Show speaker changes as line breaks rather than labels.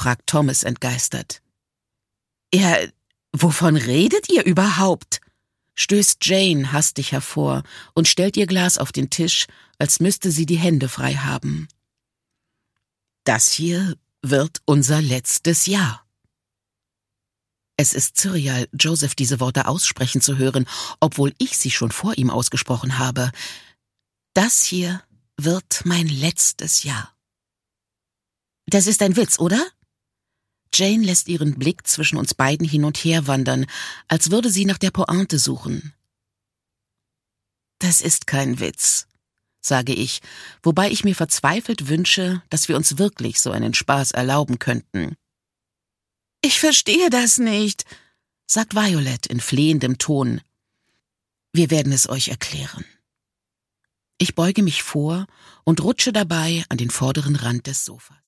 fragt Thomas entgeistert. Ja, wovon redet ihr überhaupt? Stößt Jane hastig hervor und stellt ihr Glas auf den Tisch, als müsste sie die Hände frei haben. Das hier wird unser letztes Jahr. Es ist surreal, Joseph diese Worte aussprechen zu hören, obwohl ich sie schon vor ihm ausgesprochen habe. Das hier wird mein letztes Jahr. Das ist ein Witz, oder? Jane lässt ihren Blick zwischen uns beiden hin und her wandern, als würde sie nach der Pointe suchen. Das ist kein Witz, sage ich, wobei ich mir verzweifelt wünsche, dass wir uns wirklich so einen Spaß erlauben könnten. Ich verstehe das nicht, sagt Violet in flehendem Ton. Wir werden es euch erklären. Ich beuge mich vor und rutsche dabei an den vorderen Rand des Sofas.